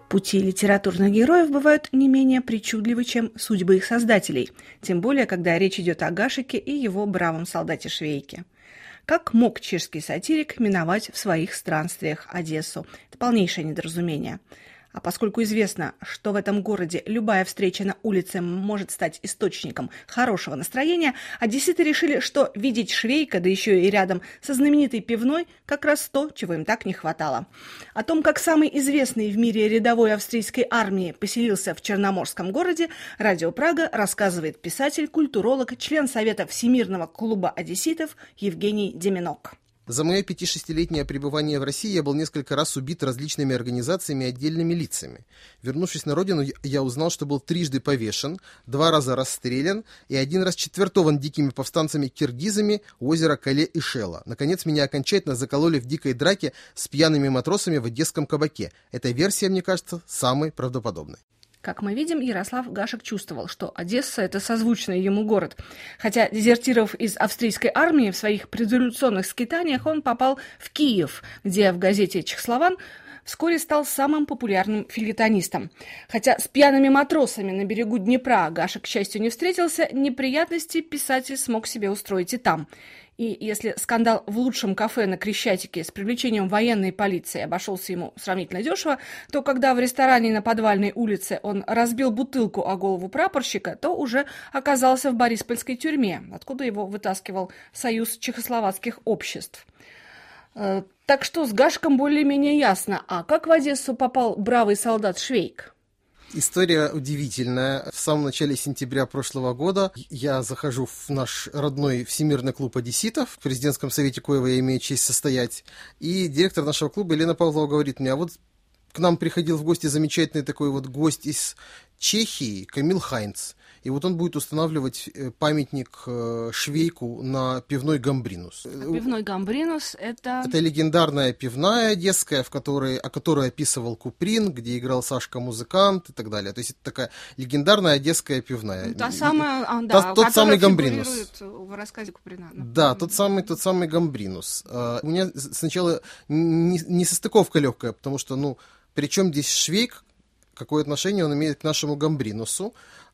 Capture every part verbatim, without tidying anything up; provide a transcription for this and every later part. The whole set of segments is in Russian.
Пути литературных героев бывают не менее причудливы, чем судьбы их создателей, тем более, когда речь идет о Гашеке и его бравом солдате Швейке. Как мог чешский сатирик миновать в своих странствиях Одессу? Это полнейшее недоразумение. А поскольку известно, что в этом городе любая встреча на улице может стать источником хорошего настроения, одесситы решили, что видеть Швейка, да еще и рядом со знаменитой пивной, как раз то, чего им так не хватало. О том, как самый известный в мире рядовой австрийской армии поселился в Черноморском городе, Радио Прага рассказывает писатель, культуролог, член Совета Всемирного клуба одесситов Евгений Деминок. За мое пяти-шестилетнее пребывание в России я был несколько раз убит различными организациями и отдельными лицами. Вернувшись на родину, я узнал, что был трижды повешен, два раза расстрелян и один раз четвертован дикими повстанцами-киргизами у озера Кале и Шела. Наконец, меня окончательно закололи в дикой драке с пьяными матросами в одесском кабаке. Эта версия, мне кажется, самой правдоподобной. Как мы видим, Ярослав Гашек чувствовал, что Одесса – это созвучный ему город. Хотя, дезертировав из австрийской армии в своих предреволюционных скитаниях, он попал в Киев, где в газете «Чехослован» вскоре стал самым популярным фельетонистом. Хотя с пьяными матросами на берегу Днепра Гашек, к счастью, не встретился, неприятности писатель смог себе устроить и там. И если скандал в лучшем кафе на Крещатике с привлечением военной полиции обошелся ему сравнительно дешево, то когда в ресторане на Подвальной улице он разбил бутылку о голову прапорщика, то уже оказался в Бориспольской тюрьме, откуда его вытаскивал Союз чехословацких обществ. Так что с Гашком более-менее ясно. А как в Одессу попал бравый солдат Швейк? История удивительная. В самом начале сентября прошлого года я захожу в наш родной Всемирный клуб одесситов, в президентском совете коего я имею честь состоять, и директор нашего клуба Елена Павлова говорит мне: а вот к нам приходил в гости замечательный такой вот гость из Чехии, Камил Хайнц. И вот он будет устанавливать памятник Швейку на пивной Гамбринус. А пивной Гамбринус – это... Это легендарная пивная одесская, в которой, о которой описывал Куприн, где играл Сашка-музыкант и так далее. То есть это такая легендарная одесская пивная. Та самая, а, да, Та, тот самый Гамбринус. В рассказе Куприна. Да, тот самый, тот самый Гамбринус. У меня сначала не, не состыковка легкая, потому что, ну, при чем здесь Швейк, какое отношение он имеет к нашему Гамбринусу?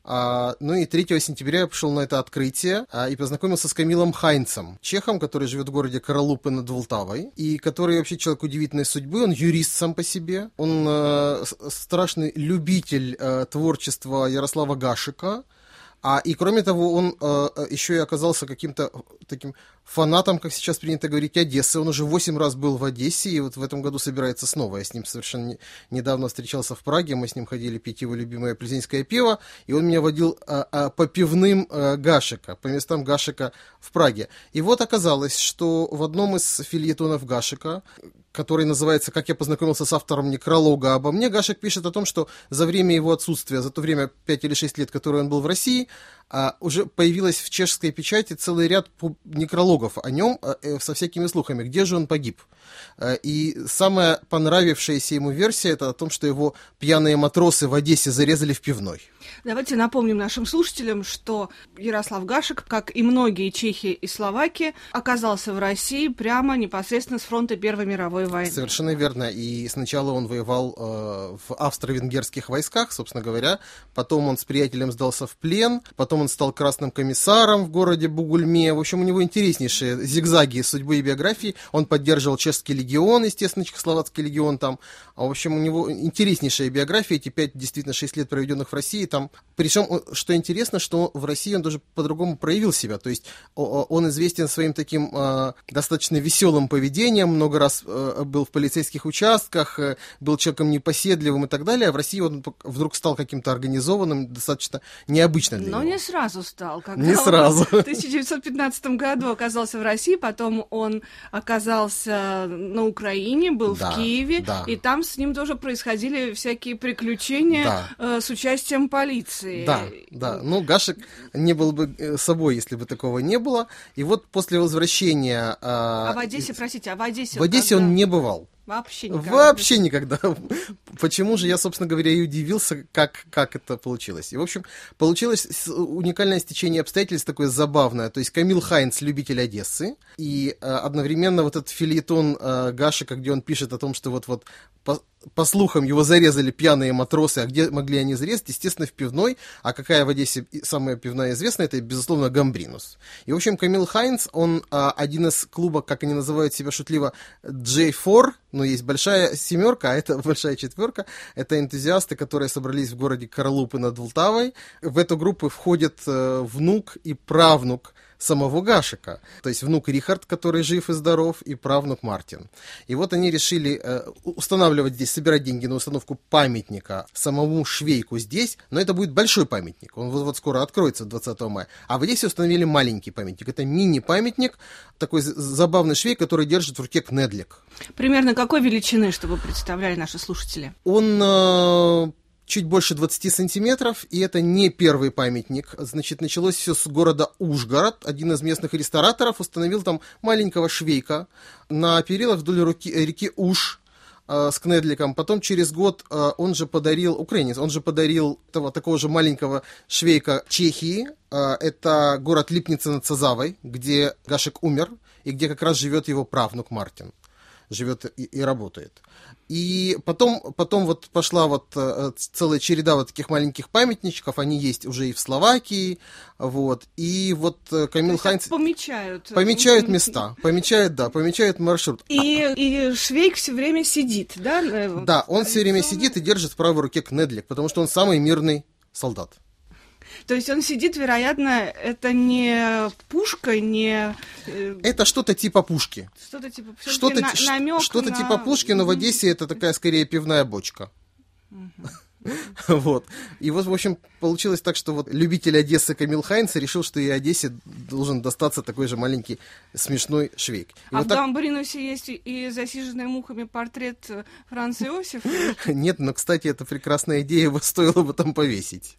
А, ну и третьего сентября я пошел на это открытие а, и познакомился с Камилом Хайнцем, чехом, который живет в городе Каралупы над Волтавой, и который вообще человек удивительной судьбы, он юрист сам по себе, он э, страшный любитель э, творчества Ярослава Гашека, а и кроме того, он э, еще и оказался каким-то таким фанатом, как сейчас принято говорить, Одессы. Он уже восемь раз был в Одессе, и вот в этом году собирается снова. Я с ним совершенно не, недавно встречался в Праге, мы с ним ходили пить его любимое плезинское пиво, и он меня водил а, а, по пивным а, Гашека, по местам Гашека в Праге. И вот оказалось, что в одном из фельетонов Гашека, который называется «Как я познакомился с автором некролога обо мне», Гашек пишет о том, что за время его отсутствия, за то время пять или шесть лет, которое он был в России, а, уже появилась в чешской печати целый ряд некрологов о нем а, со всякими слухами, где же он погиб. А, и самая понравившаяся ему версия — это о том, что его пьяные матросы в Одессе зарезали в пивной. Давайте напомним нашим слушателям, что Ярослав Гашек, как и многие чехи и словаки, оказался в России прямо непосредственно с фронта Первой мировой войны. Совершенно верно. И сначала он воевал э, в австро-венгерских войсках, собственно говоря. Потом он с приятелем сдался в плен. Потом он стал красным комиссаром в городе Бугульме. В общем, у него интереснейшие зигзаги судьбы и биографии. Он поддерживал чешский легион, естественно, чехословацкий легион там. А, в общем, у него интереснейшая биография. Эти пять, действительно, шесть лет, проведенных в России, там. Причем, что интересно, что в России он даже по-другому проявил себя. То есть он известен своим таким э, достаточно веселым поведением, много раз э, был в полицейских участках, э, был человеком непоседливым и так далее. А в России он вдруг стал каким-то организованным, достаточно необычно для Но него. не сразу стал. Когда не сразу. Он в тысяча девятьсот пятнадцатом году оказался в России, потом он оказался на Украине, был да, в Киеве, да. и там с ним тоже происходили всякие приключения да. э, с участием полиции. Да, да. Ну, Гашек не был бы собой, если бы такого не было. И вот после возвращения... А в Одессе, простите, а в Одессе... В Одессе когда... он не бывал. Вообще никогда. Вообще никогда. Почему же я, собственно говоря, и удивился, как, как это получилось. И, в общем, получилось уникальное стечение обстоятельств, такое забавное. То есть Камил Хайнц — любитель Одессы, и э, одновременно вот этот фельетон э, Гашека, где он пишет о том, что вот-вот по, по слухам, его зарезали пьяные матросы. А где могли они зарезать? Естественно, в пивной. А какая в Одессе самая пивная известная? Это, безусловно, Гамбринус. И, в общем, Камил Хайнц, он а, один из клубов, как они называют себя шутливо, джей четыре, но есть большая семерка, а это большая четверка. Это энтузиасты, которые собрались в городе Каралупы над Влтавой. В эту группу входят э, внук и правнук самого Гашека, то есть внук Рихард, который жив и здоров, и правнук Мартин. И вот они решили э, устанавливать здесь, собирать деньги на установку памятника самому Швейку здесь, но это будет большой памятник, он вот, вот скоро откроется двадцатого мая. А в Одессе установили маленький памятник, это мини-памятник, такой забавный Швейк, который держит в руке кнедлик. Примерно какой величины, чтобы представляли наши слушатели? Он... Э, чуть больше двадцати сантиметров, и это не первый памятник. Значит, началось все с города Ужгород. Один из местных рестораторов установил там маленького Швейка на перилах вдоль реки, реки Уж э, с кнедликом. Потом через год э, он же подарил, украинец, он же подарил того, такого же маленького Швейка Чехии. Э, это город Липница над Сазавой, где Гашек умер, и где как раз живет его правнук Мартин. Живет и, и работает. И потом, потом вот пошла вот э, целая череда вот таких маленьких памятничков, они есть уже и в Словакии, вот, и вот э, Камил Хайнц... помечают. Помечают места, помечают, да, помечают маршрут. И, а... и Швейк все время сидит, да? Да, он все время сидит и держит в правой руке кнедлик, потому что он самый мирный солдат. То есть он сидит, вероятно, это не пушка, не... Это что-то типа пушки. Что-то типа, что-то, на, намёк что-то на... типа пушки, но в Одессе это такая скорее пивная бочка. Вот. И вот, в общем, получилось так, что вот любитель Одессы Камил Хайнц решил, что и Одессе должен достаться такой же маленький смешной Швейк. И а вот в так... Гамбринусе есть и засиженный мухами портрет Франца Иосифа? Нет, но, кстати, это прекрасная идея, его стоило бы там повесить.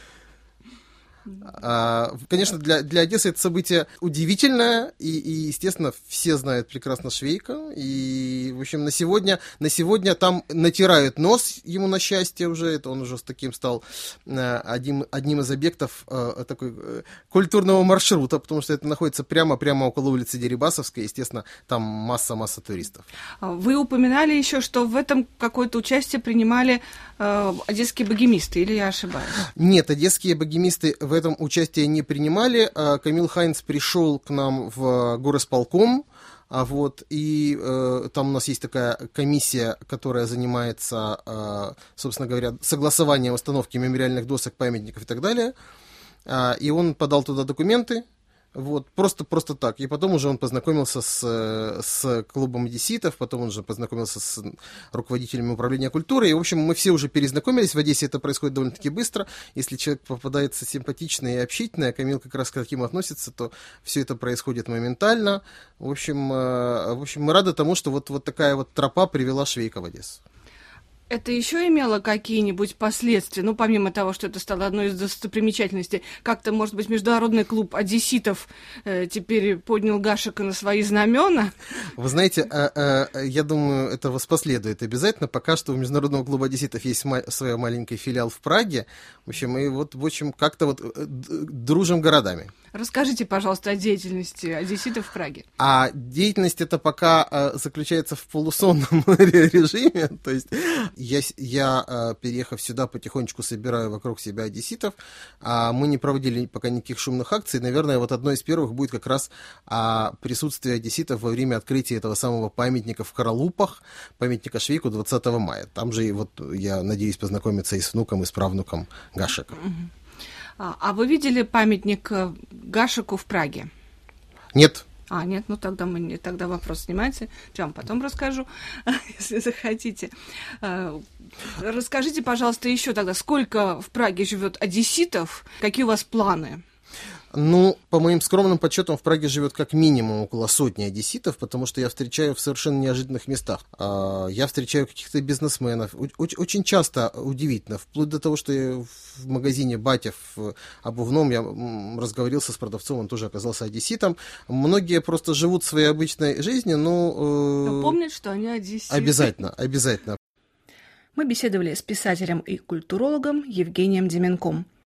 А, конечно, для, для Одессы это событие удивительное, и, и, естественно, все знают прекрасно Швейка, и, в общем, на сегодня, на сегодня там натирают нос ему на счастье уже, это он уже с таким стал одним, одним из объектов а, такой а, культурного маршрута, потому что это находится прямо-прямо около улицы Дерибасовской, естественно, там масса-масса туристов. Вы упоминали еще, что в этом какое-то участие принимали э, одесские богемисты, или я ошибаюсь? Нет, одесские богемисты в этом участие не принимали. Камил Хайнц пришел к нам в горосполком, вот, и э, там у нас есть такая комиссия, которая занимается, э, собственно говоря, согласованием установки мемориальных досок, памятников и так далее. Э, и он подал туда документы. Вот, просто, просто так. И потом уже он познакомился с, с клубом одесситов, потом он уже познакомился с руководителями управления культурой. И, в общем, мы все уже перезнакомились. В Одессе это происходит довольно-таки быстро. Если человек попадается симпатичный и общительный, а Камил как раз к таким относится, то все это происходит моментально. В общем, в общем мы рады тому, что вот, вот такая вот тропа привела Швейка в Одессу. Это еще имело какие-нибудь последствия? Ну, помимо того, что это стало одной из достопримечательностей, как-то, может быть, международный клуб одесситов э, теперь поднял Гашека на свои знамена? Вы знаете, э, э, я думаю, это воспоследует обязательно. Пока что у Международного клуба одесситов есть ма- свой маленький филиал в Праге. В общем, мы вот, в общем, как-то вот э, дружим городами. Расскажите, пожалуйста, о деятельности одесситов в Праге. А деятельность эта пока э, заключается в полусонном режиме. То есть я, я э, переехав сюда, потихонечку собираю вокруг себя одесситов. А мы не проводили пока никаких шумных акций. Наверное, вот одной из первых будет как раз а, присутствие одесситов во время открытия этого самого памятника в Каралупах, памятника Швейку двадцатого мая. Там же вот я надеюсь познакомиться и с внуком, и с правнуком Гашека. А вы видели памятник Гашеку в Праге? Нет. А, нет, ну тогда, мы, тогда вопрос снимайте. Я вам потом расскажу, если захотите. Расскажите, пожалуйста, еще тогда, сколько в Праге живет одесситов, какие у вас планы? Ну, по моим скромным подсчетам, в Праге живет как минимум около сотни одесситов, потому что я встречаю в совершенно неожиданных местах. Я встречаю каких-то бизнесменов. Очень часто удивительно, вплоть до того, что я в магазине «Батя» в обувном я разговорился с продавцом, он тоже оказался одесситом. Многие просто живут своей обычной жизнью, но... Но помнят, что они одесситы. Обязательно, обязательно. Мы беседовали с писателем и культурологом Евгением Деменком.